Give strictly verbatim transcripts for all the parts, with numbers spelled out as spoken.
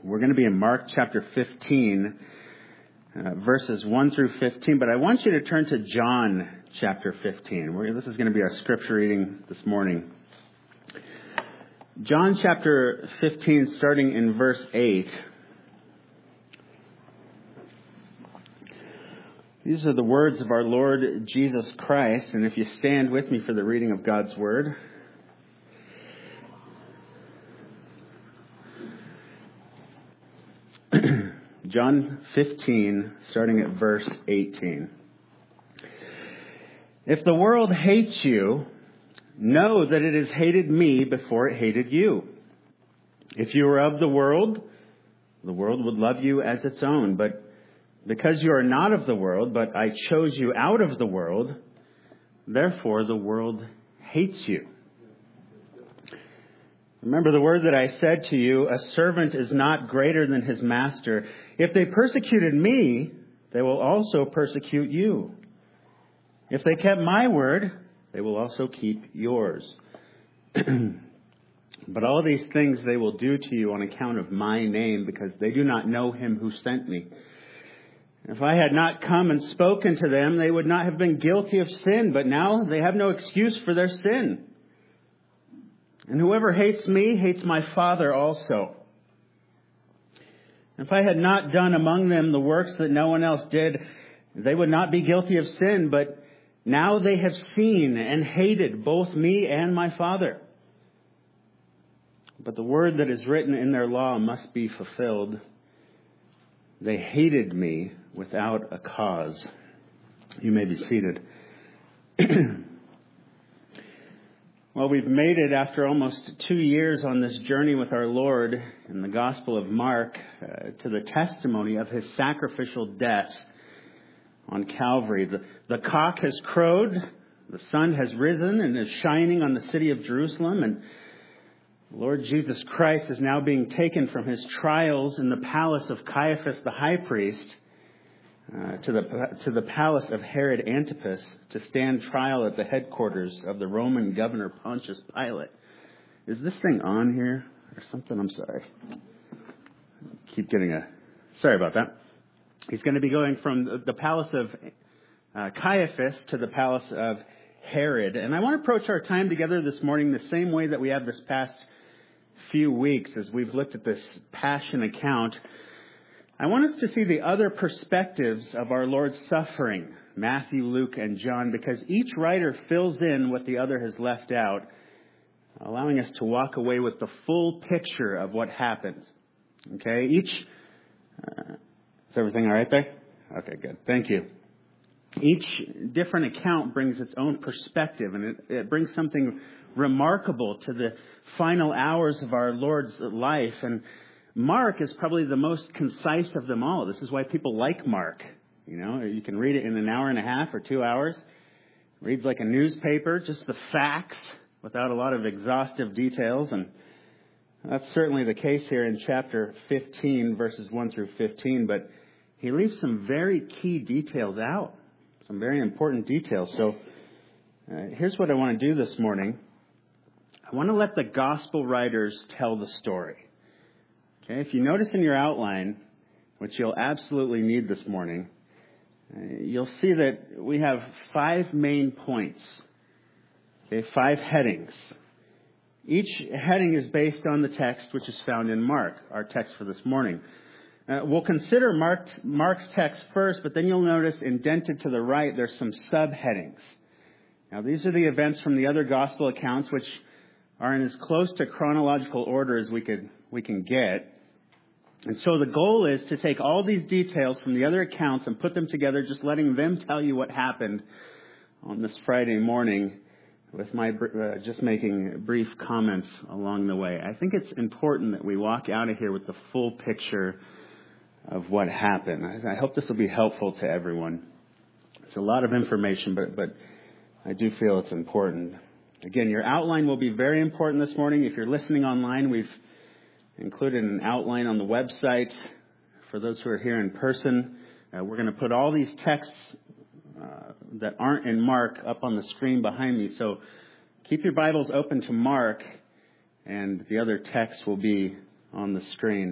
We're going to be in Mark chapter fifteen, uh, verses one through fifteen, but I want you to turn to John chapter fifteen. We're, this is going to be our scripture reading this morning. John chapter fifteen, starting in verse eight. These are the words of our Lord Jesus Christ, and if you stand with me for the reading of God's Word. John fifteen, starting at verse eighteen. If the world hates you, know that it has hated me before it hated you. If you were of the world, the world would love you as its own. But because you are not of the world, but I chose you out of the world, therefore the world hates you. Remember the word that I said to you, a servant is not greater than his master. If they persecuted me, they will also persecute you. If they kept my word, they will also keep yours. But all these things they will do to you on account of my name, because they do not know him who sent me. If I had not come and spoken to them, they would not have been guilty of sin, but now they have no excuse for their sin. And whoever hates me hates my Father also. If I had not done among them the works that no one else did, they would not be guilty of sin, but now they have seen and hated both me and my Father. But the word that is written in their law must be fulfilled. They hated me without a cause. You may be seated. Well, we've made it after almost two years on this journey with our Lord in the Gospel of Mark uh, to the testimony of his sacrificial death on Calvary. The, the cock has crowed, the sun has risen and is shining on the city of Jerusalem, and Lord Jesus Christ is now being taken from his trials in the palace of Caiaphas the high priest uh, to the to the palace of Herod Antipas to stand trial at the headquarters of the Roman governor Pontius Pilate. Is this thing on here or something? I'm sorry. Keep getting a... Sorry about that. He's going to be going from the palace of uh, Caiaphas to the palace of Herod. And I want to approach our time together this morning the same way that we have this past few weeks as we've looked at this passion account. I want us to see the other perspectives of our Lord's suffering, Matthew, Luke, and John, because each writer fills in what the other has left out, allowing us to walk away with the full picture of what happened. Okay, each... Uh, is everything all right there? Okay, good. Thank you. Each different account brings its own perspective, and it, it brings something remarkable to the final hours of our Lord's life. And Mark is probably the most concise of them all. This is why people like Mark. You know, you can read it in an hour and a half or two hours. It reads like a newspaper, just the facts without a lot of exhaustive details. And that's certainly the case here in chapter fifteen, verses one through fifteen. But he leaves some very key details out. Some very important details. So uh, here's what I want to do this morning. I want to let the gospel writers tell the story. Okay, if you notice in your outline, which you'll absolutely need this morning, uh, you'll see that we have five main points. Okay, five headings. Each heading is based on the text which is found in Mark, our text for this morning. Uh, we'll consider Mark, Mark's text first, but then you'll notice indented to the right, there's some subheadings. Now, these are the events from the other gospel accounts, which are in as close to chronological order as we could we can get. And so the goal is to take all these details from the other accounts and put them together, just letting them tell you what happened on this Friday morning, with my uh, just making brief comments along the way. I think it's important that we walk out of here with the full picture of what happened. I, I hope this will be helpful to everyone. It's a lot of information, but but I do feel it's important. Again, your outline will be very important this morning. If you're listening online, we've included an outline on the website. For those who are here in person, uh, we're going to put all these texts uh, that aren't in Mark up on the screen behind me. So keep your Bibles open to Mark, and the other texts will be on the screen.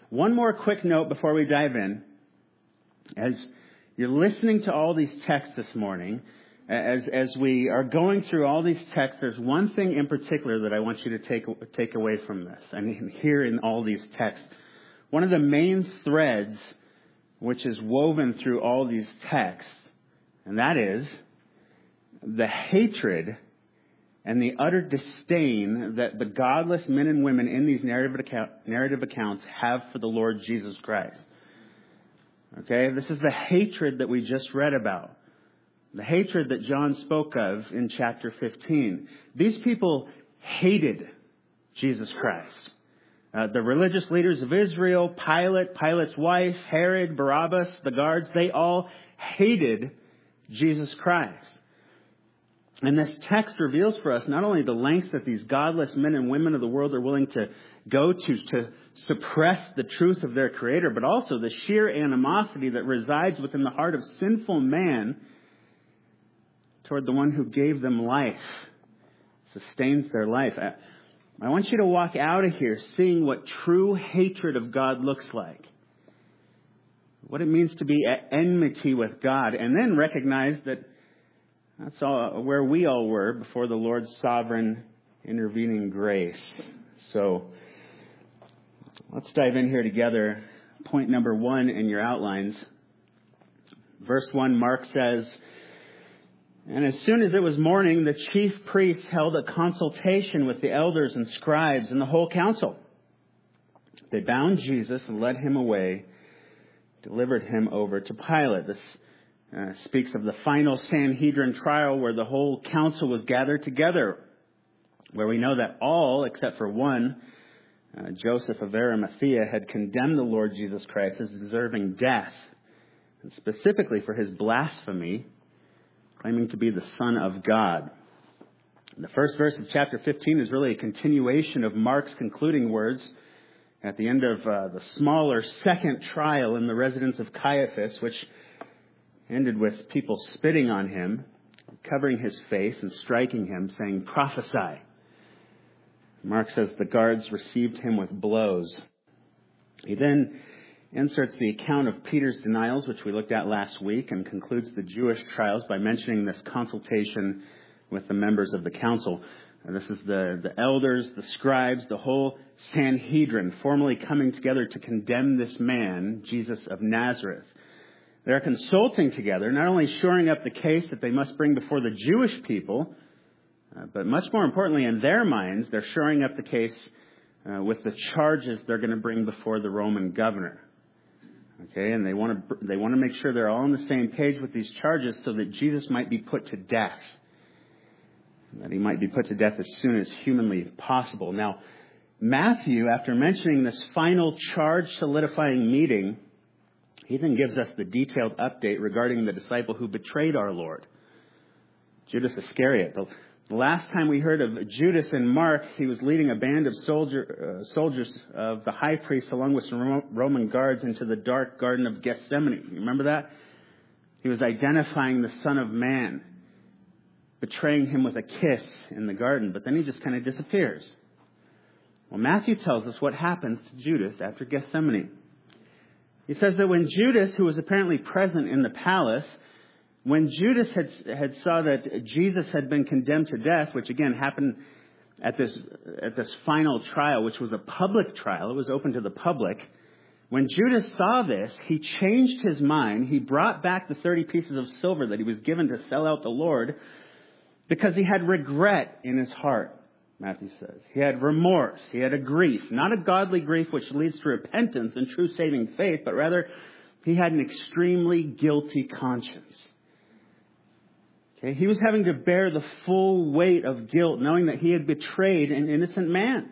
one more quick note before we dive in. As you're listening to all these texts this morning, as as we are going through all these texts, there's one thing in particular that I want you to take take away from this. I mean, here in all these texts, one of the main threads which is woven through all these texts, and that is the hatred and the utter disdain that the godless men and women in these narrative account, narrative accounts have for the Lord Jesus Christ. Okay, this is the hatred that we just read about. The hatred that John spoke of in chapter fifteen. These people hated Jesus Christ. Uh, the religious leaders of Israel, Pilate, Pilate's wife, Herod, Barabbas, the guards, they all hated Jesus Christ. And this text reveals for us not only the lengths that these godless men and women of the world are willing to go to to suppress the truth of their Creator, but also the sheer animosity that resides within the heart of sinful man toward the one who gave them life, sustains their life. I want you to walk out of here seeing what true hatred of God looks like, what it means to be at enmity with God, and then recognize that that's all where we all were before the Lord's sovereign intervening grace. So let's dive in here together. Point number one in your outlines. Verse one, Mark says, "And as soon as it was morning, the chief priests held a consultation with the elders and scribes and the whole council. They bound Jesus and led him away, delivered him over to Pilate." This uh, speaks of the final Sanhedrin trial where the whole council was gathered together, where we know that all, except for one, uh, Joseph of Arimathea, had condemned the Lord Jesus Christ as deserving death, and specifically for his blasphemy, claiming to be the Son of God. The first verse of chapter fifteen is really a continuation of Mark's concluding words at the end of uh, the smaller second trial in the residence of Caiaphas, which ended with people spitting on him, covering his face and striking him, saying, "Prophesy." Mark says the guards received him with blows. He then inserts the account of Peter's denials, which we looked at last week, and concludes the Jewish trials by mentioning this consultation with the members of the council. And this is the, the elders, the scribes, the whole Sanhedrin formally coming together to condemn this man, Jesus of Nazareth. They're consulting together, not only shoring up the case that they must bring before the Jewish people, uh, but much more importantly in their minds, they're shoring up the case uh, with the charges they're going to bring before the Roman governor. Okay, and they want to they want to make sure they're all on the same page with these charges so that Jesus might be put to death. That he might be put to death as soon as humanly possible. Now, Matthew, after mentioning this final charge solidifying meeting, he then gives us the detailed update regarding the disciple who betrayed our Lord, Judas Iscariot. The The last time we heard of Judas in Mark, he was leading a band of soldier, uh, soldiers of the high priest along with some Roman guards into the dark garden of Gethsemane. You remember that? He was identifying the Son of Man, betraying him with a kiss in the garden, but then he just kind of disappears. Well, Matthew tells us what happens to Judas after Gethsemane. He says that when Judas, who was apparently present in the palace, when Judas had had saw that Jesus had been condemned to death, which again happened at this at this final trial, which was a public trial, it was open to the public. When Judas saw this, he changed his mind. He brought back the thirty pieces of silver that he was given to sell out the Lord because he had regret in his heart, Matthew says. He had remorse. He had a grief, not a godly grief which leads to repentance and true saving faith, but rather he had an extremely guilty conscience. He was having to bear the full weight of guilt, knowing that he had betrayed an innocent man.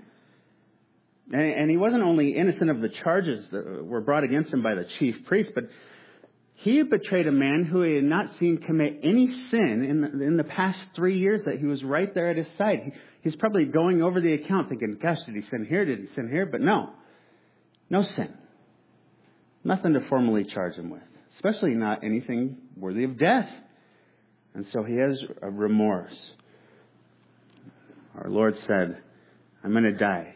And he wasn't only innocent of the charges that were brought against him by the chief priest, but he had betrayed a man who he had not seen commit any sin in the, in the past three years that he was right there at his side. He, he's probably going over the account thinking, gosh, did he sin here? Did he sin here? But no, no sin. Nothing to formally charge him with, especially not anything worthy of death. And so he has a remorse. Our Lord said, I'm going to die.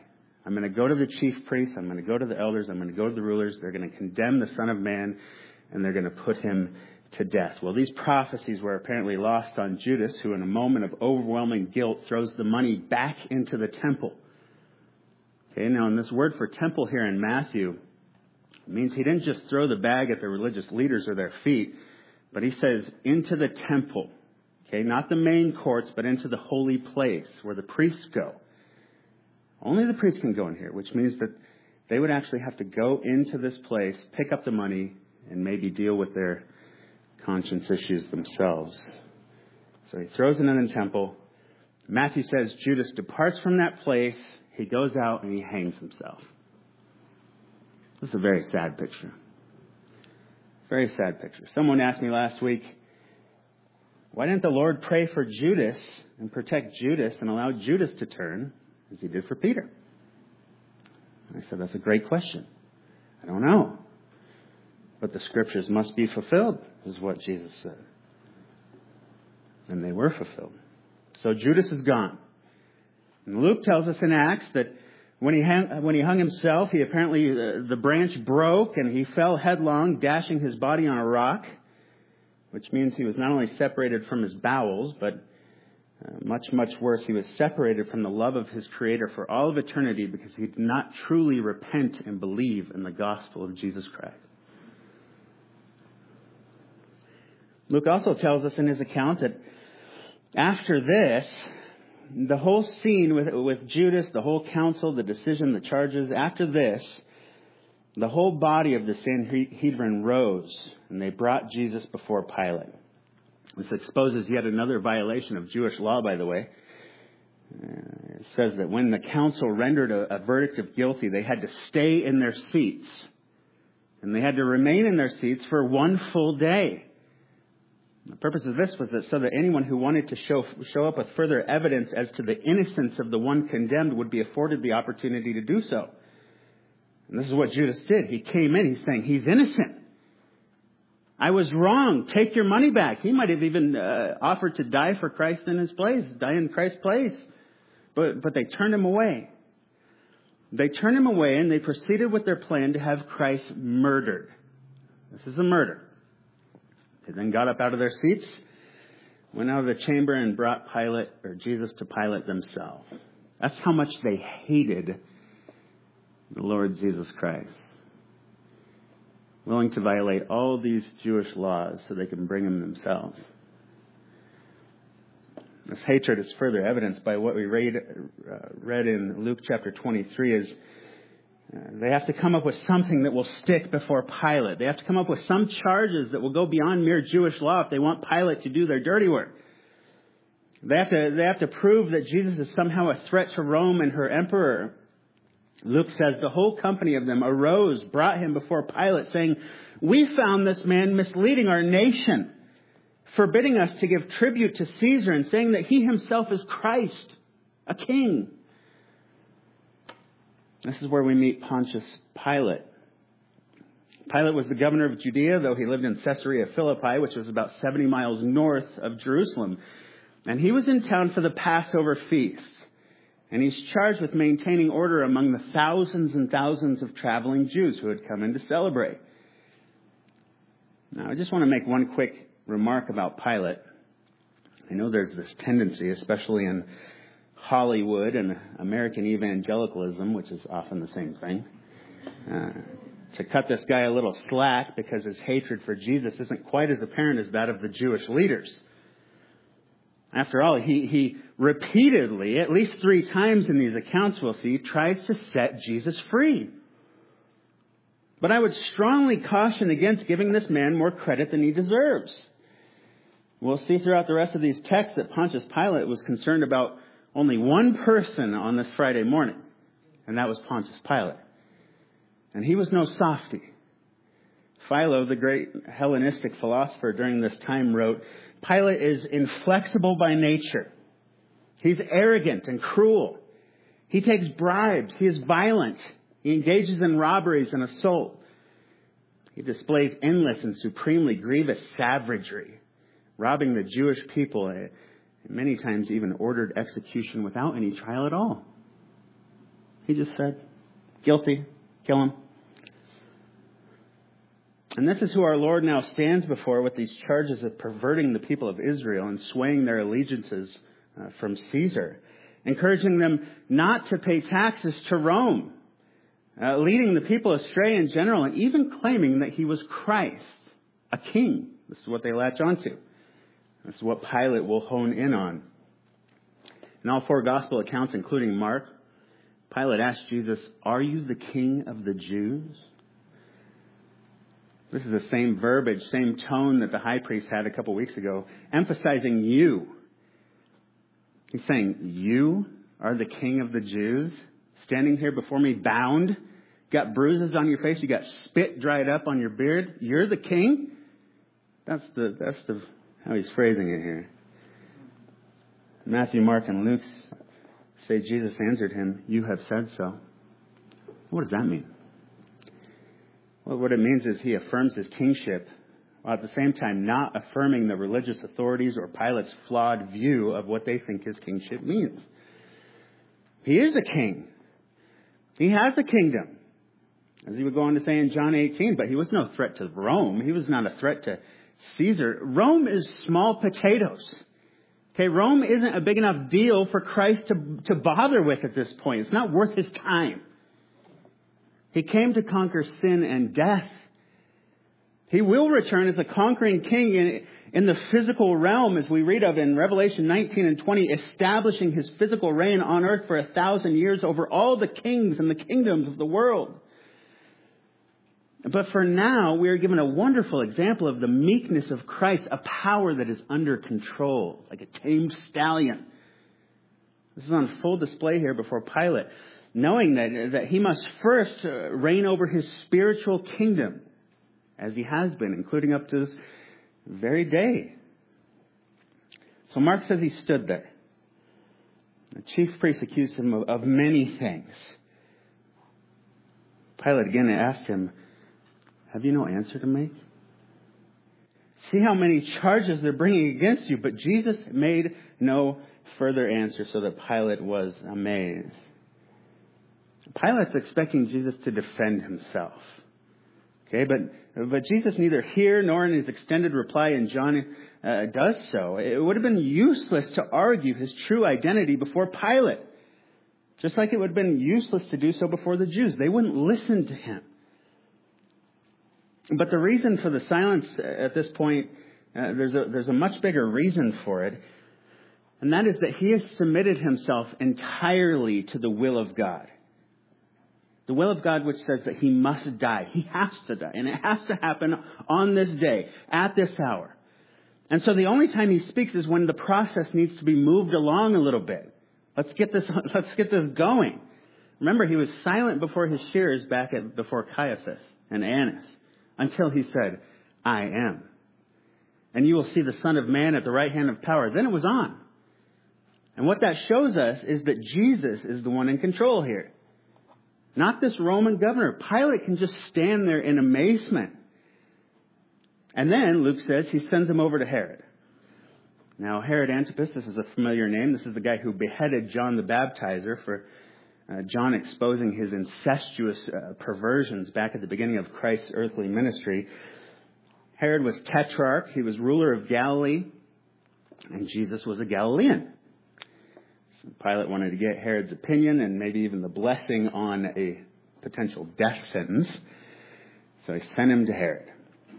I'm going to go to the chief priests. I'm going to go to the elders. I'm going to go to the rulers. They're going to condemn the Son of Man, and they're going to put him to death. Well, these prophecies were apparently lost on Judas, who in a moment of overwhelming guilt throws the money back into the temple. Okay, now in this word for temple here in Matthew, it means he didn't just throw the bag at the religious leaders or their feet, but he says into the temple. Okay, not the main courts, but into the holy place where the priests go. Only the priests can go in here, which means that they would actually have to go into this place, pick up the money, and maybe deal with their conscience issues themselves. So he throws it in the temple. Matthew says Judas departs from that place. He goes out and he hangs himself. This is a very sad picture. Very sad picture. Someone asked me last week, why didn't the Lord pray for Judas and protect Judas and allow Judas to turn as he did for Peter? I said, that's a great question. I don't know. But the scriptures must be fulfilled, is what Jesus said. And they were fulfilled. So Judas is gone. And Luke tells us in Acts that when he hung, when he hung himself, he apparently, uh, the branch broke and he fell headlong, dashing his body on a rock, which means he was not only separated from his bowels, but uh, much, much worse, he was separated from the love of his Creator for all of eternity because he did not truly repent and believe in the gospel of Jesus Christ. Luke also tells us in his account that after this, the whole scene with, with Judas, the whole council, the decision, the charges, after this, the whole body of the Sanhedrin rose and they brought Jesus before Pilate. This exposes yet another violation of Jewish law, by the way. Uh, it says that when the council rendered a, a verdict of guilty, they had to stay in their seats. And they had to remain in their seats for one full day. The purpose of this was that so that anyone who wanted to show show up with further evidence as to the innocence of the one condemned would be afforded the opportunity to do so. And this is what Judas did. He came in, he's saying, he's innocent. I was wrong. Take your money back. He might have even uh, offered to die for Christ in his place, die in Christ's place. But, but they turned him away. They turned him away and they proceeded with their plan to have Christ murdered. This is a murder. They then got up out of their seats, went out of the chamber and brought Pilate or Jesus to Pilate themselves. That's how much they hated the Lord Jesus Christ. Willing to violate all these Jewish laws so they can bring him themselves. This hatred is further evidenced by what we read, uh, read in Luke chapter twenty-three is uh, they have to come up with something that will stick before Pilate. They have to come up with some charges that will go beyond mere Jewish law if they want Pilate to do their dirty work. They have to, they have to prove that Jesus is somehow a threat to Rome and her emperor. Luke says the whole company of them arose, brought him before Pilate, saying, we found this man misleading our nation, forbidding us to give tribute to Caesar and saying that he himself is Christ, a king. This is where we meet Pontius Pilate. Pilate was the governor of Judea, though he lived in Caesarea Philippi, which was about seventy miles north of Jerusalem. And he was in town for the Passover feast. And he's charged with maintaining order among the thousands and thousands of traveling Jews who had come in to celebrate. Now, I just want to make one quick remark about Pilate. I know there's this tendency, especially in Hollywood and American evangelicalism, which is often the same thing, uh, to cut this guy a little slack because his hatred for Jesus isn't quite as apparent as that of the Jewish leaders. After all, he, he repeatedly, at least three times in these accounts we'll see, tries to set Jesus free. But I would strongly caution against giving this man more credit than he deserves. We'll see throughout the rest of these texts that Pontius Pilate was concerned about only one person on this Friday morning, and that was Pontius Pilate. And he was no softy. Philo, the great Hellenistic philosopher during this time, wrote, Pilate is inflexible by nature. He's arrogant and cruel. He takes bribes. He is violent. He engages in robberies and assault. He displays endless and supremely grievous savagery, robbing the Jewish people, many times even ordered execution without any trial at all. He just said, guilty, kill him. And this is who our Lord now stands before with these charges of perverting the people of Israel and swaying their allegiances uh, from Caesar, encouraging them not to pay taxes to Rome, uh, leading the people astray in general, and even claiming that he was Christ, a king. This is what they latch onto. This is what Pilate will hone in on. In all four gospel accounts, including Mark, Pilate asked Jesus, "Are you the king of the Jews?" This is the same verbiage, same tone that the high priest had a couple weeks ago, emphasizing you. He's saying, you are the king of the Jews, standing here before me bound, got bruises on your face, you got spit dried up on your beard. You're the king? That's the that's the how he's phrasing it here. Matthew, Mark, and Luke say Jesus answered him, "You have said so." What does that mean? Well, what it means is he affirms his kingship, while at the same time not affirming the religious authorities or Pilate's flawed view of what they think his kingship means. He is a king. He has a kingdom, as he would go on to say in John eighteen, but he was no threat to Rome. He was not a threat to Caesar. Rome is small potatoes. Okay, Rome isn't a big enough deal for Christ to, to bother with at this point. It's not worth his time. He came to conquer sin and death. He will return as a conquering king in, in the physical realm, as we read of in Revelation nineteen and twenty, establishing his physical reign on earth for a thousand years over all the kings and the kingdoms of the world. But for now, we are given a wonderful example of the meekness of Christ, a power that is under control, like a tamed stallion. This is on full display here before Pilate, knowing that, that he must first uh, reign over his spiritual kingdom, as he has been, including up to this very day. So Mark says he stood there. The chief priests accused him of, of many things. Pilate again asked him, "Have you no answer to make?" See how many charges they're bringing against you. But Jesus made no further answer, so that Pilate was amazed. Pilate's expecting Jesus to defend himself. Okay, but but Jesus neither here nor in his extended reply in John uh, does so. It would have been useless to argue his true identity before Pilate. Just like it would have been useless to do so before the Jews. They wouldn't listen to him. But the reason for the silence at this point, uh, there's a there's a much bigger reason for it. And that is that he has submitted himself entirely to the will of God. The will of God, which says that he must die. He has to die. And it has to happen on this day, at this hour. And so the only time he speaks is when the process needs to be moved along a little bit. Let's get this, let's get this going. Remember, he was silent before his shearers back at, before Caiaphas and Annas, until he said, "I am. And you will see the Son of Man at the right hand of power." Then it was on. And what that shows us is that Jesus is the one in control here. Not this Roman governor. Pilate can just stand there in amazement. And then, Luke says, he sends him over to Herod. Now, Herod Antipas, this is a familiar name. This is the guy who beheaded John the Baptizer for uh, John exposing his incestuous uh, perversions back at the beginning of Christ's earthly ministry. Herod was tetrarch. He was ruler of Galilee. And Jesus was a Galilean. Pilate wanted to get Herod's opinion and maybe even the blessing on a potential death sentence. So he sent him to Herod.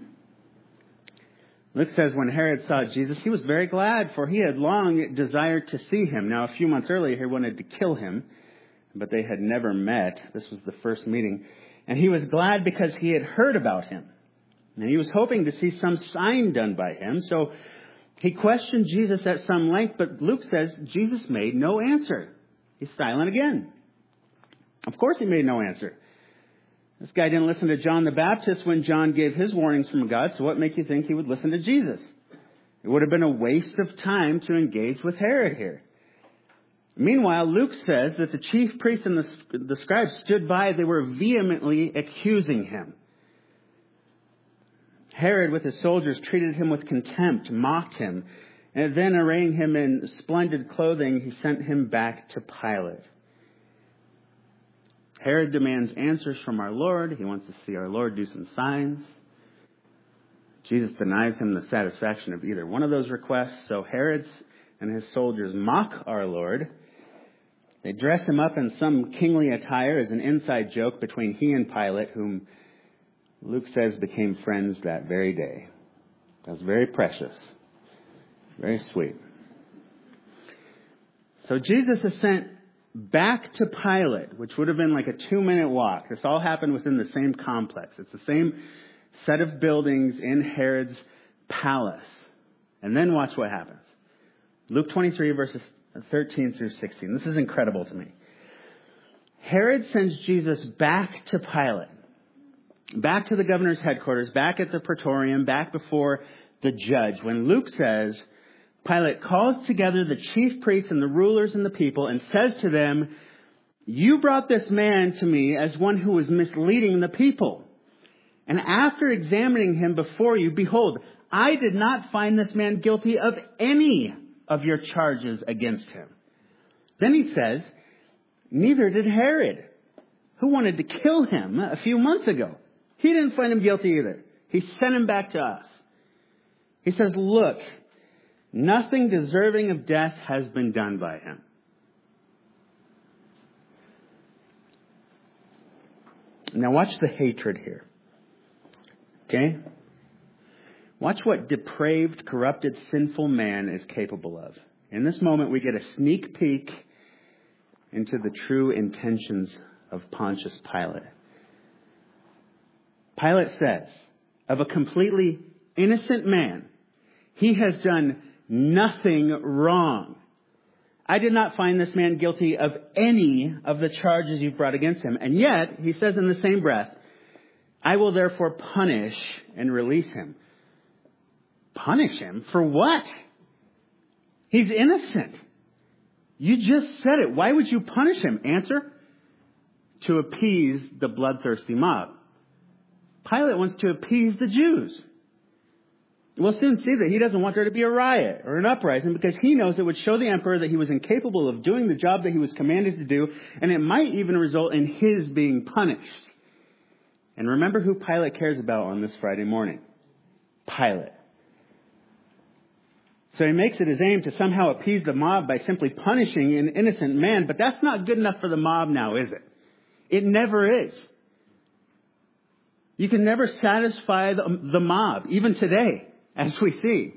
Luke says when Herod saw Jesus, he was very glad, for he had long desired to see him. Now, a few months earlier, he wanted to kill him, but they had never met. This was the first meeting. And he was glad because he had heard about him. And he was hoping to see some sign done by him. So he questioned Jesus at some length, but Luke says Jesus made no answer. He's silent again. Of course he made no answer. This guy didn't listen to John the Baptist when John gave his warnings from God, so what makes you think he would listen to Jesus? It would have been a waste of time to engage with Herod here. Meanwhile, Luke says that the chief priests and the, the scribes stood by. They were vehemently accusing him. Herod, with his soldiers, treated him with contempt, mocked him, and then arraying him in splendid clothing, he sent him back to Pilate. Herod demands answers from our Lord. He wants to see our Lord do some signs. Jesus denies him the satisfaction of either one of those requests. So Herod and his soldiers mock our Lord. They dress him up in some kingly attire as an inside joke between he and Pilate, whom Luke says became friends that very day. That was very precious. Very sweet. So Jesus is sent back to Pilate, which would have been like a two-minute walk. This all happened within the same complex. It's the same set of buildings in Herod's palace. And then watch what happens. Luke twenty-three, verses thirteen through sixteen. This is incredible to me. Herod sends Jesus back to Pilate, back to the governor's headquarters, back at the praetorium, back before the judge. When Luke says, Pilate calls together the chief priests and the rulers and the people and says to them, "You brought this man to me as one who was misleading the people. And after examining him before you, behold, I did not find this man guilty of any of your charges against him." Then he says, neither did Herod, who wanted to kill him a few months ago. He didn't find him guilty either. He sent him back to us. He says, look, nothing deserving of death has been done by him. Now watch the hatred here. Okay? Watch what depraved, corrupted, sinful man is capable of. In this moment, we get a sneak peek into the true intentions of Pontius Pilate. Pilate says, of a completely innocent man, he has done nothing wrong. I did not find this man guilty of any of the charges you've brought against him. And yet, he says in the same breath, I will therefore punish and release him. Punish him? For what? He's innocent. You just said it. Why would you punish him? Answer, to appease the bloodthirsty mob. Pilate wants to appease the Jews. We'll soon see that he doesn't want there to be a riot or an uprising because he knows it would show the emperor that he was incapable of doing the job that he was commanded to do, and it might even result in his being punished. And remember who Pilate cares about on this Friday morning. Pilate. So he makes it his aim to somehow appease the mob by simply punishing an innocent man, but that's not good enough for the mob now, is it? It never is. You can never satisfy the, the mob, even today, as we see.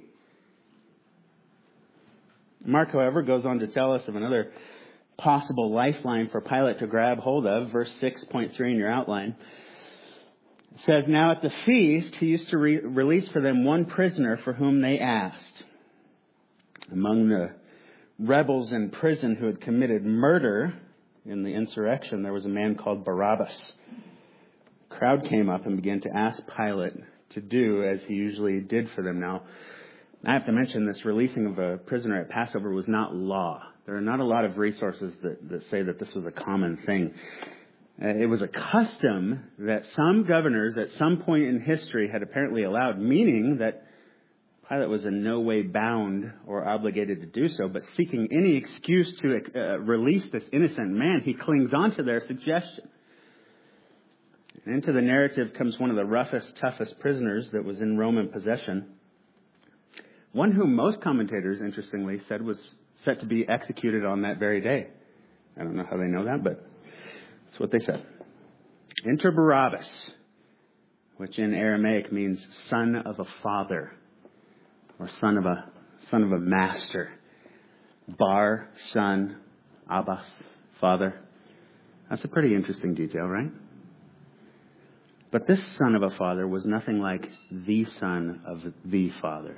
Mark, however, goes on to tell us of another possible lifeline for Pilate to grab hold of. Verse six point three in your outline. It says, now at the feast, he used to re- release for them one prisoner for whom they asked. Among the rebels in prison who had committed murder in the insurrection, there was a man called Barabbas. The crowd came up and began to ask Pilate to do as he usually did for them. Now, I have to mention this releasing of a prisoner at Passover was not law. There are not a lot of resources that, that say that this was a common thing. Uh, it was a custom that some governors at some point in history had apparently allowed, meaning that Pilate was in no way bound or obligated to do so, but seeking any excuse to uh, release this innocent man, he clings on to their suggestion. And into the narrative comes one of the roughest, toughest prisoners that was in Roman possession. One whom most commentators, interestingly, said was set to be executed on that very day. I don't know how they know that, but that's what they said. Enter Barabbas, which in Aramaic means son of a father, or son of a son of a master. Bar, son, Abbas, father. That's a pretty interesting detail, right? But this son of a father was nothing like the son of the father.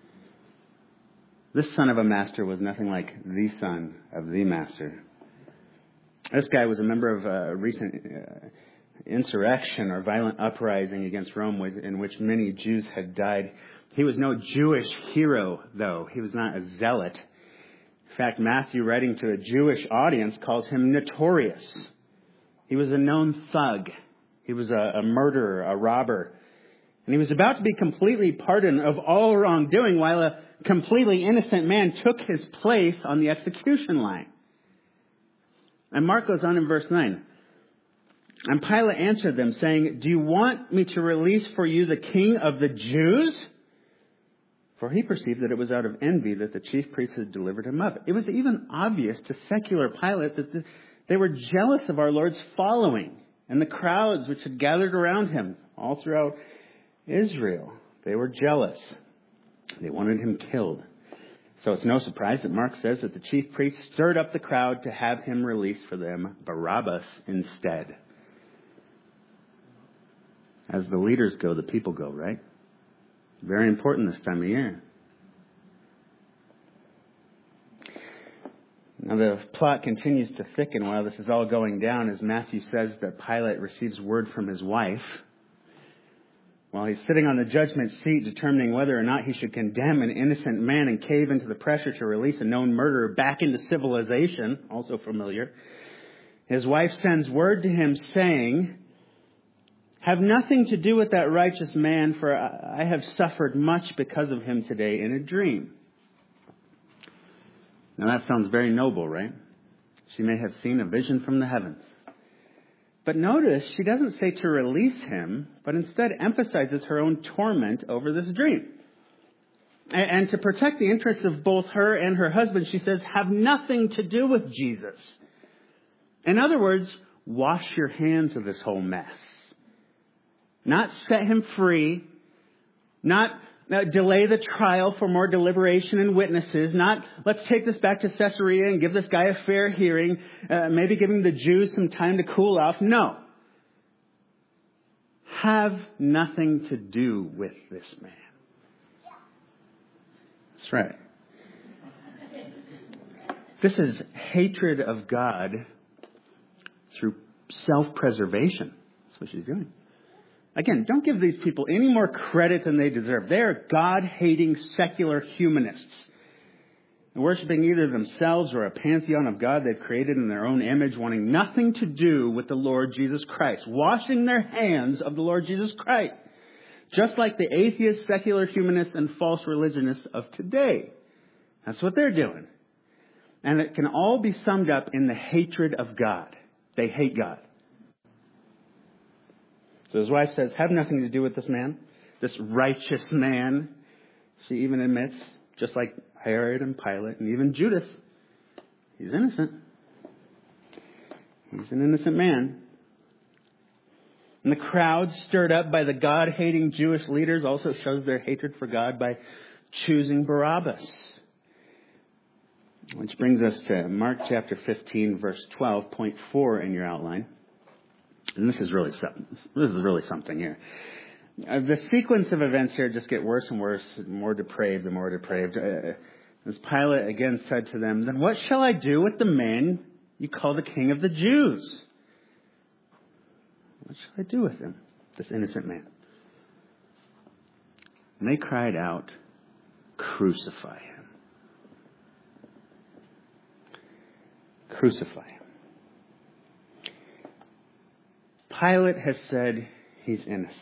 This son of a master was nothing like the son of the master. This guy was a member of a recent uh, insurrection or violent uprising against Rome in which many Jews had died. He was no Jewish hero, though. He was not a zealot. In fact, Matthew, writing to a Jewish audience, calls him notorious. He was a known thug. He was a, a murderer, a robber. And he was about to be completely pardoned of all wrongdoing while a completely innocent man took his place on the execution line. And Mark goes on in verse nine. And Pilate answered them, saying, "Do you want me to release for you the king of the Jews?" For he perceived that it was out of envy that the chief priests had delivered him up. It was even obvious to secular Pilate that the, they were jealous of our Lord's following and the crowds which had gathered around him all throughout Israel. They were jealous. They wanted him killed. So it's no surprise that Mark says that the chief priests stirred up the crowd to have him release for them Barabbas instead. As the leaders go, the people go, right? Very important this time of year. Now the plot continues to thicken while this is all going down, as Matthew says that Pilate receives word from his wife. While he's sitting on the judgment seat determining whether or not he should condemn an innocent man and cave into the pressure to release a known murderer back into civilization, also familiar, his wife sends word to him saying, "Have nothing to do with that righteous man, for I have suffered much because of him today in a dream." Now that sounds very noble, right? She may have seen a vision from the heavens. But notice, she doesn't say to release him, but instead emphasizes her own torment over this dream. And to protect the interests of both her and her husband, she says, "Have nothing to do with Jesus." In other words, wash your hands of this whole mess. Not set him free, not uh, delay the trial for more deliberation and witnesses, not let's take this back to Caesarea and give this guy a fair hearing, uh, maybe giving the Jews some time to cool off. No. Have nothing to do with this man. That's right. This is hatred of God through self-preservation. That's what she's doing. Again, don't give these people any more credit than they deserve. They are God-hating secular humanists, worshiping either themselves or a pantheon of God they've created in their own image, wanting nothing to do with the Lord Jesus Christ, washing their hands of the Lord Jesus Christ, just like the atheist, secular humanists, and false religionists of today. That's what they're doing. And it can all be summed up in the hatred of God. They hate God. So his wife says, "Have nothing to do with this man, this righteous man." She even admits, just like Herod and Pilate and even Judas, he's innocent. He's an innocent man. And the crowd, stirred up by the God-hating Jewish leaders, also shows their hatred for God by choosing Barabbas. Which brings us to Mark chapter fifteen, verse twelve, point four in your outline. And this is really something. This is really something here. Uh, the sequence of events here just get worse and worse, more depraved and more depraved. Uh, as Pilate again said to them, "Then what shall I do with the man you call the King of the Jews? What shall I do with him, this innocent man?" And they cried out, "Crucify him. Crucify him." Pilate has said he's innocent.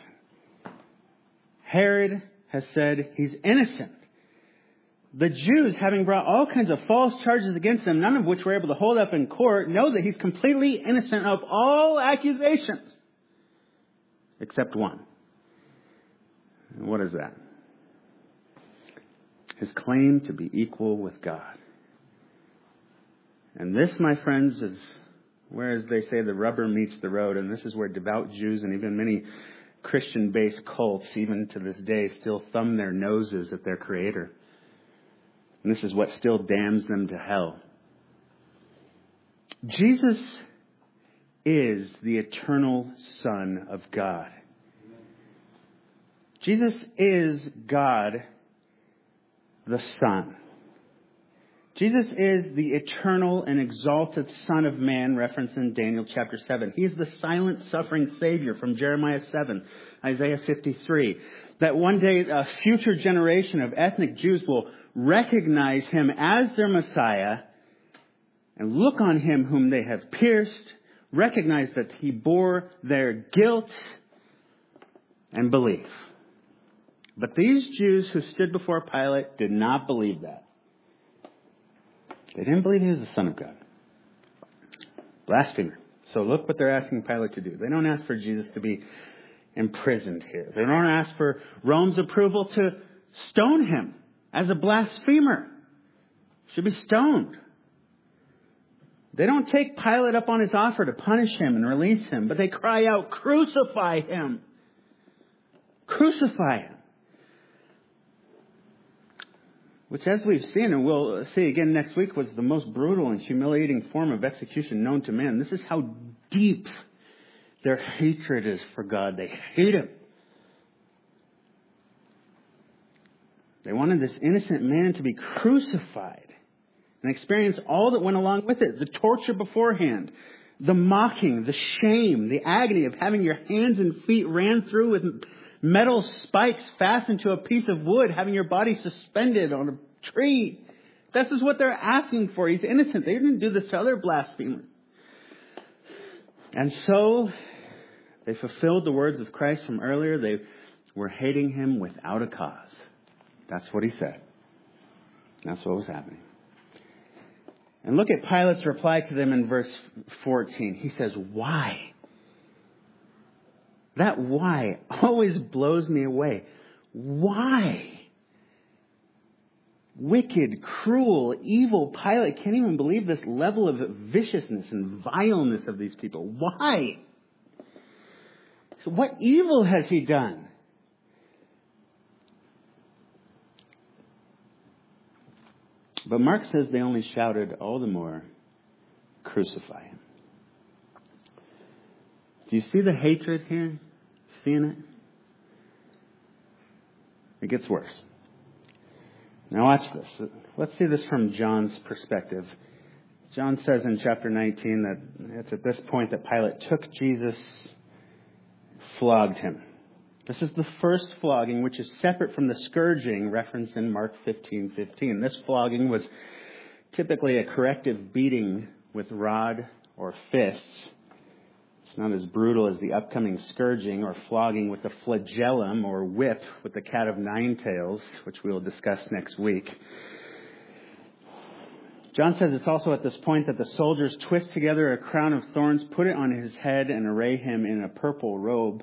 Herod has said he's innocent. The Jews, having brought all kinds of false charges against him, none of which were able to hold up in court, know that he's completely innocent of all accusations. Except one. And what is that? His claim to be equal with God. And this, my friends, is where, as they say, the rubber meets the road. And this is where devout Jews and even many Christian-based cults, even to this day, still thumb their noses at their Creator. And this is what still damns them to hell. Jesus is the eternal Son of God. Jesus is God, the Son. Jesus is the eternal and exalted Son of Man, referenced in Daniel chapter seven. He is the silent suffering Savior from Jeremiah seven, Isaiah fifty-three. That one day a future generation of ethnic Jews will recognize him as their Messiah and look on him whom they have pierced, recognize that he bore their guilt, and believe. But these Jews who stood before Pilate did not believe that. They didn't believe he was the Son of God. Blasphemer. So look what they're asking Pilate to do. They don't ask for Jesus to be imprisoned here. They don't ask for Rome's approval to stone him as a blasphemer. Should be stoned. They don't take Pilate up on his offer to punish him and release him, but they cry out, "Crucify him! Crucify him!" Which, as we've seen, and we'll see again next week, was the most brutal and humiliating form of execution known to man. This is how deep their hatred is for God. They hate him. They wanted this innocent man to be crucified and experience all that went along with it. The torture beforehand, the mocking, the shame, the agony of having your hands and feet ran through with metal spikes fastened to a piece of wood, having your body suspended on a tree. This is what they're asking for. He's innocent. They didn't do this to other blasphemers. And so they fulfilled the words of Christ from earlier. They were hating him without a cause. That's what he said. That's what was happening. And look at Pilate's reply to them in verse fourteen. He says, "Why?" That why always blows me away. Why? Wicked, cruel, evil Pilate can't even believe this level of viciousness and vileness of these people. Why? So what evil has he done? But Mark says they only shouted all the more, "Crucify him." Do you see the hatred here? Seeing it? It gets worse. Now watch this. Let's see this from John's perspective. John says in chapter nineteen that it's at this point that Pilate took Jesus, flogged him. This is the first flogging, which is separate from the scourging referenced in Mark fifteen fifteen. This flogging was typically a corrective beating with rod or fists. It's not as brutal as the upcoming scourging or flogging with the flagellum or whip with the cat of nine tails, which we will discuss next week. John says it's also at this point that the soldiers twist together a crown of thorns, put it on his head, and array him in a purple robe,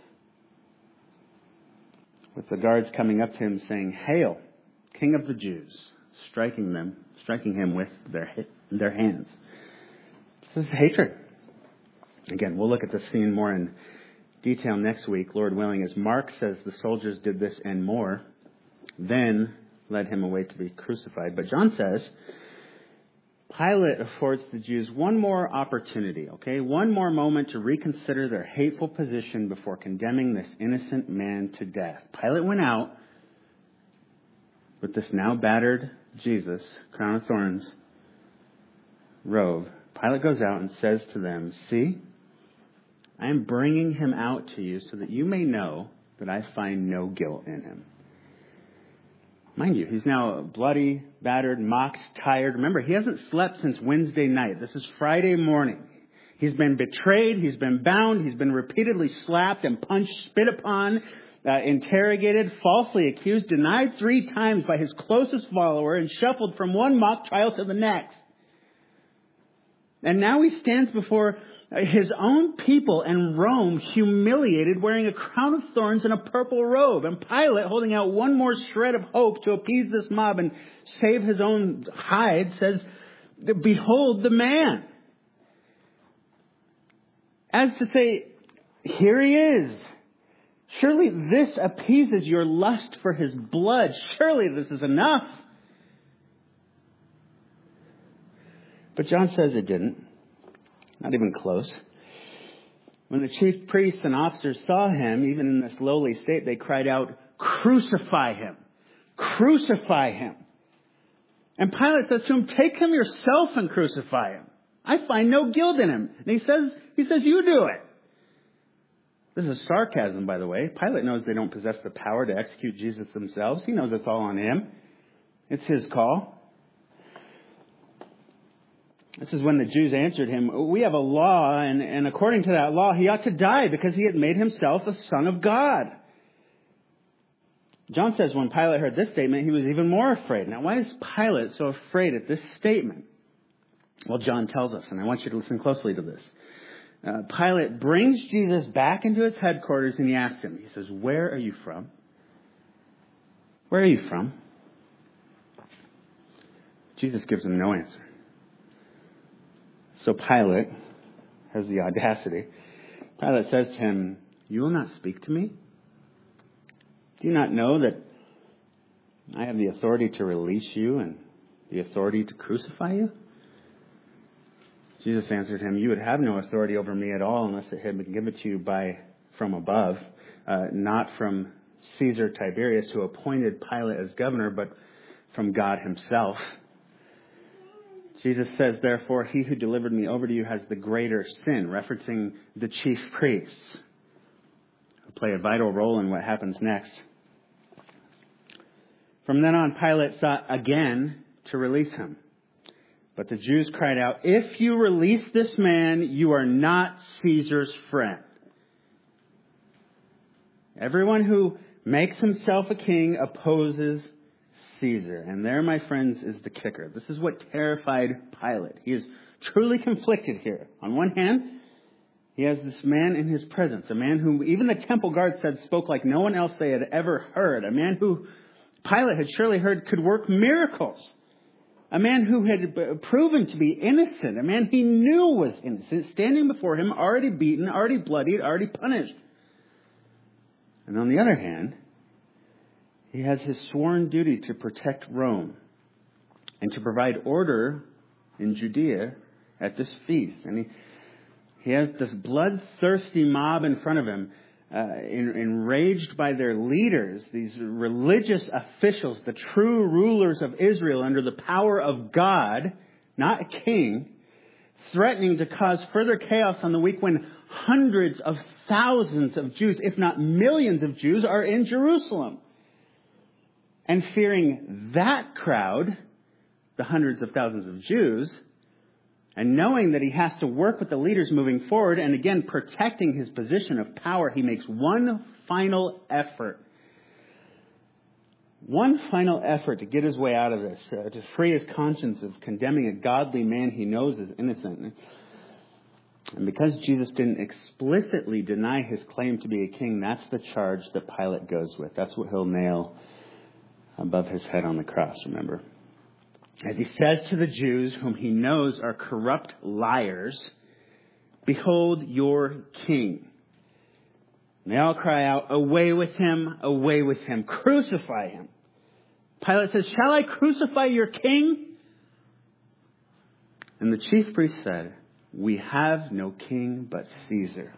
with the guards coming up to him saying, "Hail, King of the Jews," striking them, striking him with their their hands. This is hatred. Again, we'll look at this scene more in detail next week, Lord willing, as Mark says the soldiers did this and more, then led him away to be crucified. But John says Pilate affords the Jews one more opportunity, okay? One more moment to reconsider their hateful position before condemning this innocent man to death. Pilate went out with this now battered Jesus, crown of thorns, robe. Pilate goes out and says to them, "See, I am bringing him out to you so that you may know that I find no guilt in him." Mind you, he's now bloody, battered, mocked, tired. Remember, he hasn't slept since Wednesday night. This is Friday morning. He's been betrayed. He's been bound. He's been repeatedly slapped and punched, spit upon, uh, interrogated, falsely accused, denied three times by his closest follower, and shuffled from one mock trial to the next. And now he stands before his own people and Rome, humiliated, wearing a crown of thorns and a purple robe. And Pilate, holding out one more shred of hope to appease this mob and save his own hide, says, "Behold the man." As to say, here he is. Surely this appeases your lust for his blood. Surely this is enough. But John says it didn't. Not even close. When the chief priests and officers saw him, even in this lowly state, they cried out, "Crucify him! Crucify him!" And Pilate says to him, "Take him yourself and crucify him. I find no guilt in him." And he says, he says, "You do it." This is sarcasm, by the way. Pilate knows they don't possess the power to execute Jesus themselves. He knows it's all on him. It's his call. This is when the Jews answered him, "We have a law, and, and according to that law, he ought to die because he had made himself a son of God." John says when Pilate heard this statement, he was even more afraid. Now, why is Pilate so afraid at this statement? Well, John tells us, and I want you to listen closely to this. Uh, Pilate brings Jesus back into his headquarters and he asks him, he says, "Where are you from? Where are you from?" Jesus gives him no answer. So Pilate has the audacity. Pilate says to him, "You will not speak to me? Do you not know that I have the authority to release you and the authority to crucify you?" Jesus answered him, "You would have no authority over me at all unless it had been given to you by from above, uh, not from Caesar Tiberius, who appointed Pilate as governor, but from God himself." Jesus says, "Therefore, he who delivered me over to you has the greater sin," referencing the chief priests, who play a vital role in what happens next. From then on, Pilate sought again to release him. But the Jews cried out, "If you release this man, you are not Caesar's friend." Everyone who makes himself a king opposes Caesar. And there, my friends, is the kicker. This is what terrified Pilate. He is truly conflicted here. On one hand, he has this man in his presence, a man whom even the temple guard said spoke like no one else they had ever heard, a man who Pilate had surely heard could work miracles, a man who had proven to be innocent, a man he knew was innocent, standing before him, already beaten, already bloodied, already punished. And on the other hand, he has his sworn duty to protect Rome and to provide order in Judea at this feast. And he, he has this bloodthirsty mob in front of him, uh, en- enraged by their leaders, these religious officials, the true rulers of Israel under the power of God, not a king, threatening to cause further chaos on the week when hundreds of thousands of Jews, if not millions of Jews, are in Jerusalem. And fearing that crowd, the hundreds of thousands of Jews, and knowing that he has to work with the leaders moving forward, and again protecting his position of power, he makes one final effort. One final effort to get his way out of this, uh, to free his conscience of condemning a godly man he knows is innocent. And because Jesus didn't explicitly deny his claim to be a king, that's the charge that Pilate goes with. That's what he'll nail above his head on the cross, remember. As he says to the Jews, whom he knows are corrupt liars, "Behold your king." And they all cry out, "Away with him, away with him, crucify him." Pilate says, "Shall I crucify your king?" And the chief priest said, "We have no king but Caesar."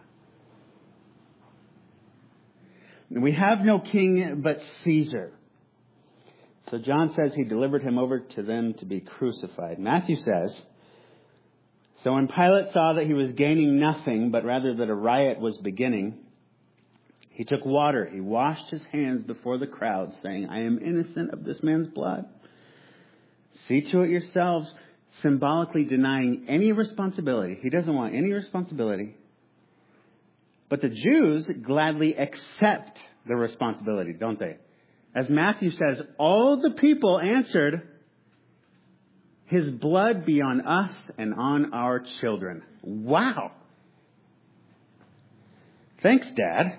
We have no king but Caesar. So John says he delivered him over to them to be crucified. Matthew says, "So when Pilate saw that he was gaining nothing, but rather that a riot was beginning, he took water. He washed his hands before the crowd, saying, 'I am innocent of this man's blood. See to it yourselves,' symbolically denying any responsibility. He doesn't want any responsibility. But the Jews gladly accept the responsibility, don't they? As Matthew says, all the people answered, 'His blood be on us and on our children.'" Wow. Thanks, Dad.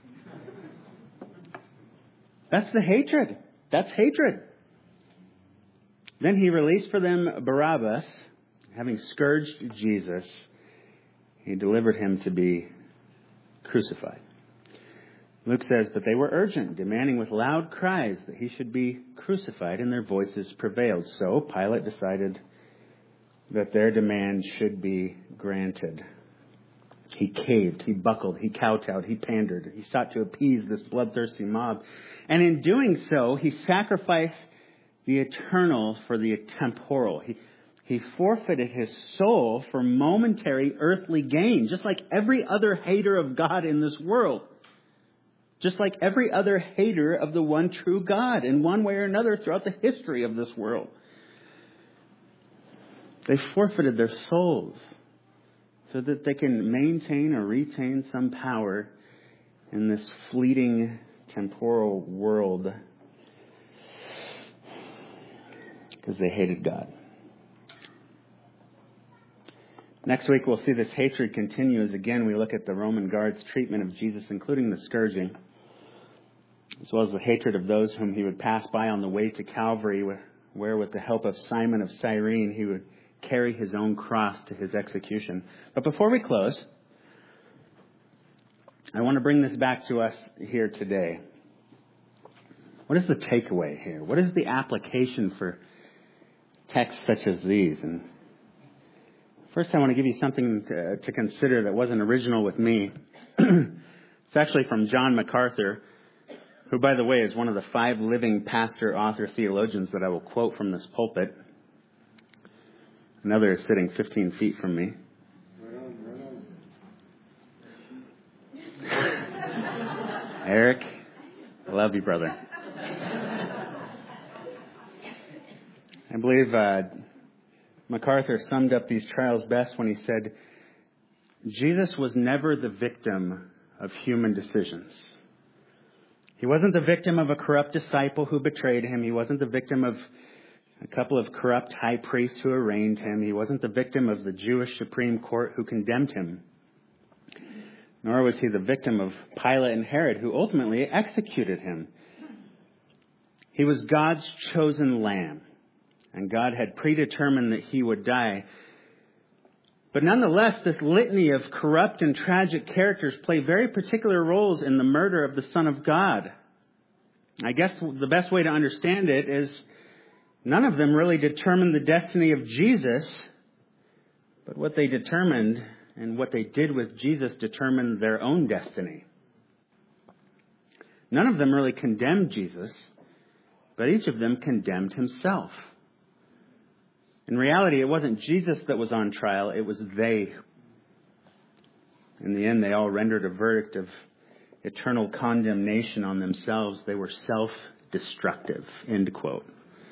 That's the hatred. That's hatred. Then he released for them Barabbas, having scourged Jesus. He delivered him to be crucified. Luke says, "But they were urgent, demanding with loud cries that he should be crucified, and their voices prevailed. So Pilate decided that their demand should be granted. He caved, he buckled, he kowtowed, he pandered. He sought to appease this bloodthirsty mob. And in doing so, he sacrificed the eternal for the temporal. He, he forfeited his soul for momentary earthly gain, just like every other hater of God in this world. Just like every other hater of the one true God in one way or another throughout the history of this world. They forfeited their souls so that they can maintain or retain some power in this fleeting temporal world because they hated God. Next week we'll see this hatred continue as again we look at the Roman guards' treatment of Jesus, including the scourging, as well as the hatred of those whom he would pass by on the way to Calvary, where with the help of Simon of Cyrene he would carry his own cross to his execution. But before we close, I want to bring this back to us here today. What is the takeaway here? What is the application for texts such as these? And first, I want to give you something to, to consider that wasn't original with me. It's actually from John MacArthur, who, by the way, is one of the five living pastor, author, theologians that I will quote from this pulpit. Another is sitting fifteen feet from me. Eric, I love you, brother. I believe uh, MacArthur summed up these trials best when he said, Jesus was never the victim of human decisions. He wasn't the victim of a corrupt disciple who betrayed him. He wasn't the victim of a couple of corrupt high priests who arraigned him. He wasn't the victim of the Jewish Supreme Court who condemned him. Nor was he the victim of Pilate and Herod who ultimately executed him. He was God's chosen lamb, and God had predetermined that he would die. But nonetheless, this litany of corrupt and tragic characters play very particular roles in the murder of the Son of God. I guess the best way to understand it is none of them really determined the destiny of Jesus, but what they determined and what they did with Jesus determined their own destiny. None of them really condemned Jesus, but each of them condemned himself. In reality, it wasn't Jesus that was on trial, it was they. In the end, they all rendered a verdict of eternal condemnation on themselves. They were self-destructive, end quote.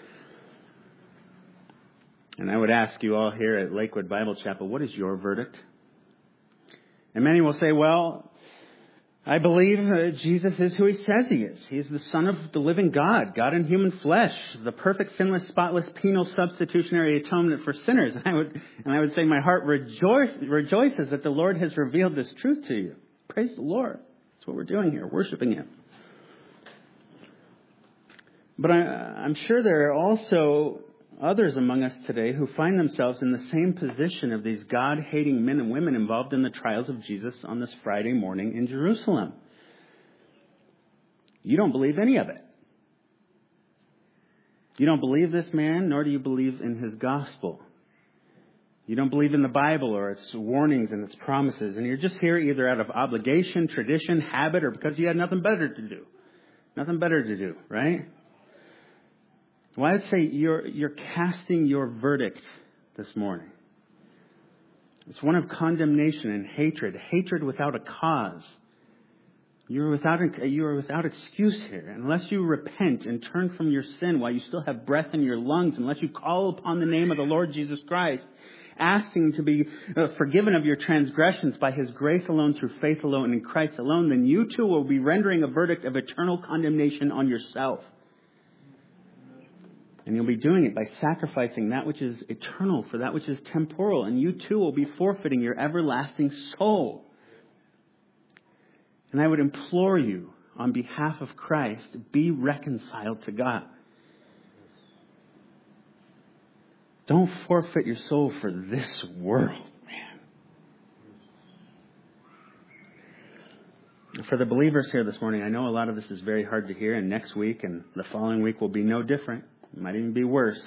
And I would ask you all here at Lakewood Bible Chapel, what is your verdict? And many will say, well, I believe uh, Jesus is who he says he is. He is the Son of the living God, God in human flesh, the perfect, sinless, spotless, penal, substitutionary atonement for sinners. And I would, and I would say my heart rejoice, rejoices that the Lord has revealed this truth to you. Praise the Lord. That's what we're doing here, worshiping him. But I, I'm sure there are also others among us today who find themselves in the same position of these God-hating men and women involved in the trials of Jesus on this Friday morning in Jerusalem. You don't believe any of it. You don't believe this man, nor do you believe in his gospel. You don't believe in the Bible or its warnings and its promises, and you're just here either out of obligation, tradition, habit, or because you had nothing better to do. Nothing better to do, right? Well, I'd say you're, you're casting your verdict this morning. It's one of condemnation and hatred, hatred without a cause. You're without, you are without excuse here. Unless you repent and turn from your sin while you still have breath in your lungs, unless you call upon the name of the Lord Jesus Christ, asking to be forgiven of your transgressions by his grace alone, through faith alone, in Christ alone, then you too will be rendering a verdict of eternal condemnation on yourself. And you'll be doing it by sacrificing that which is eternal for that which is temporal. And you too will be forfeiting your everlasting soul. And I would implore you, on behalf of Christ, be reconciled to God. Don't forfeit your soul for this world, man. For the believers here this morning, I know a lot of this is very hard to hear, and next week and the following week will be no different. It might even be worse.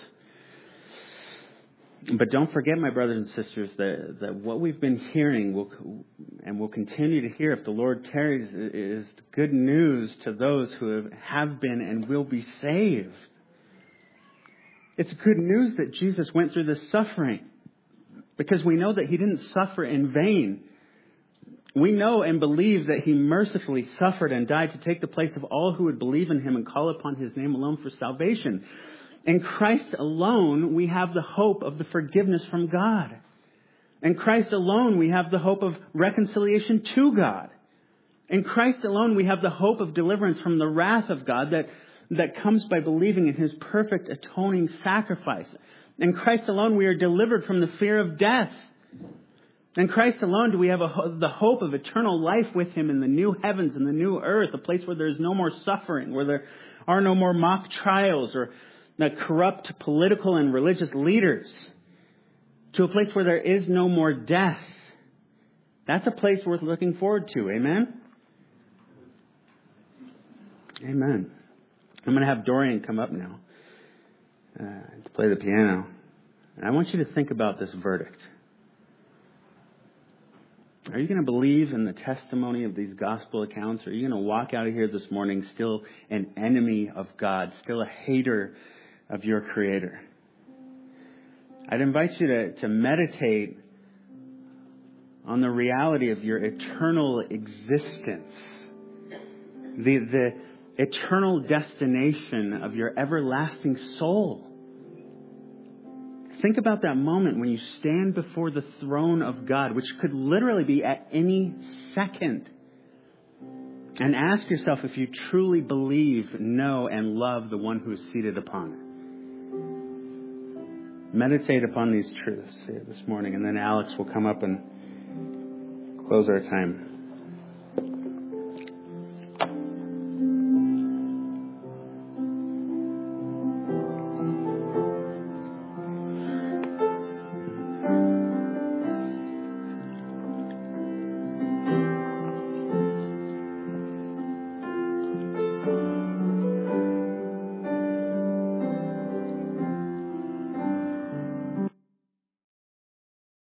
But don't forget, my brothers and sisters, that, that what we've been hearing will, and will continue to hear if the Lord tarries is good news to those who have, have been and will be saved. It's good news that Jesus went through this suffering, because we know that he didn't suffer in vain. We know and believe that he mercifully suffered and died to take the place of all who would believe in him and call upon his name alone for salvation. In Christ alone, we have the hope of the forgiveness from God. In Christ alone, we have the hope of reconciliation to God. In Christ alone, we have the hope of deliverance from the wrath of God that, that comes by believing in his perfect atoning sacrifice. In Christ alone, we are delivered from the fear of death. In Christ alone do we have a, the hope of eternal life with Him in the new heavens and the new earth, a place where there is no more suffering, where there are no more mock trials or the corrupt political and religious leaders, to a place where there is no more death. That's a place worth looking forward to. Amen? Amen. I'm going to have Dorian come up now uh, to play the piano. And I want you to think about this verdict. Are you going to believe in the testimony of these gospel accounts? Or are you going to walk out of here this morning still an enemy of God, still a hater of your Creator? I'd invite you to, to meditate on the reality of your eternal existence, the, the eternal destination of your everlasting soul. Think about that moment when you stand before the throne of God, which could literally be at any second. And ask yourself if you truly believe, know, and love the one who is seated upon it. Meditate upon these truths here this morning, and then Alex will come up and close our time.